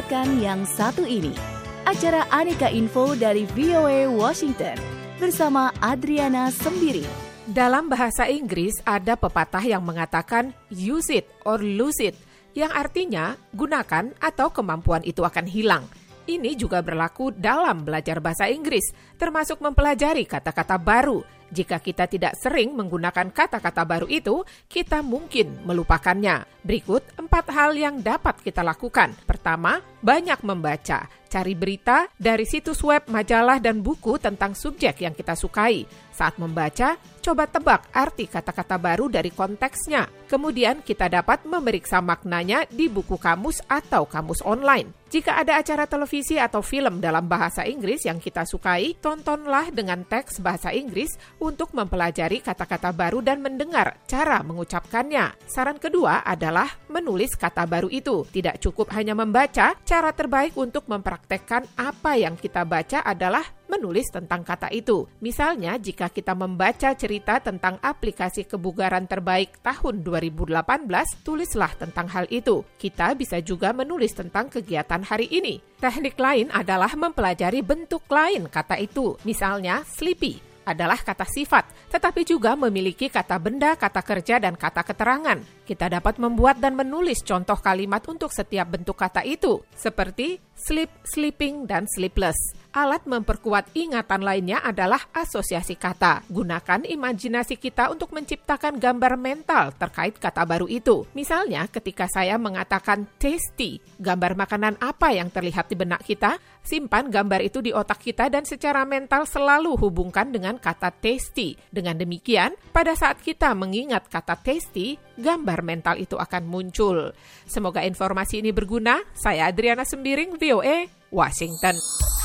dengarkan yang satu ini. Acara Aneka Info dari VOA Washington bersama Adriana Sembiring. Dalam bahasa Inggris ada pepatah yang mengatakan use it or lose it, yang artinya gunakan atau kemampuan itu akan hilang. Ini juga berlaku dalam belajar bahasa Inggris, termasuk mempelajari kata-kata baru. Jika kita tidak sering menggunakan kata-kata baru itu, kita mungkin melupakannya. Berikut 4 hal yang dapat kita lakukan. Pertama, banyak membaca. Cari berita dari situs web, majalah, dan buku tentang subjek yang kita sukai. Saat membaca, coba tebak arti kata-kata baru dari konteksnya. Kemudian kita dapat memeriksa maknanya di buku kamus atau kamus online. Jika ada acara televisi atau film dalam bahasa Inggris yang kita sukai, tontonlah dengan teks bahasa Inggris untuk mempelajari kata-kata baru dan mendengar cara mengucapkannya. Saran kedua adalah menulis kata baru itu. Tidak cukup hanya membaca, cara terbaik untuk mempraktekkan apa yang kita baca adalah menulis tentang kata itu. Misalnya, jika kita membaca cerita tentang aplikasi kebugaran terbaik tahun 2018, tulislah tentang hal itu. Kita bisa juga menulis tentang kegiatan hari ini. Teknik lain adalah mempelajari bentuk lain kata itu. Misalnya, sleepy adalah kata sifat, tetapi juga memiliki kata benda, kata kerja, dan kata keterangan. Kita dapat membuat dan menulis contoh kalimat untuk setiap bentuk kata itu, seperti sleep, sleeping, dan sleepless. Alat memperkuat ingatan lainnya adalah asosiasi kata. Gunakan imajinasi kita untuk menciptakan gambar mental terkait kata baru itu. Misalnya, ketika saya mengatakan tasty, gambar makanan apa yang terlihat di benak kita? Simpan gambar itu di otak kita dan secara mental selalu hubungkan dengan kata tasty. Dengan demikian, pada saat kita mengingat kata tasty, gambar mental itu akan muncul. Semoga informasi ini berguna. Saya Adriana Sembiring, VOA, Washington.